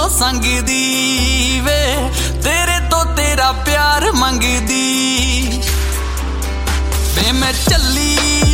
ਸੰਗਦੀ ਵੇ ਤੇਰੇ ਤੋਂ ਤੇਰਾ ਪਿਆਰ ਮੰਗਦੀ ਵੇ ਮੈਂ ਚੱਲੀ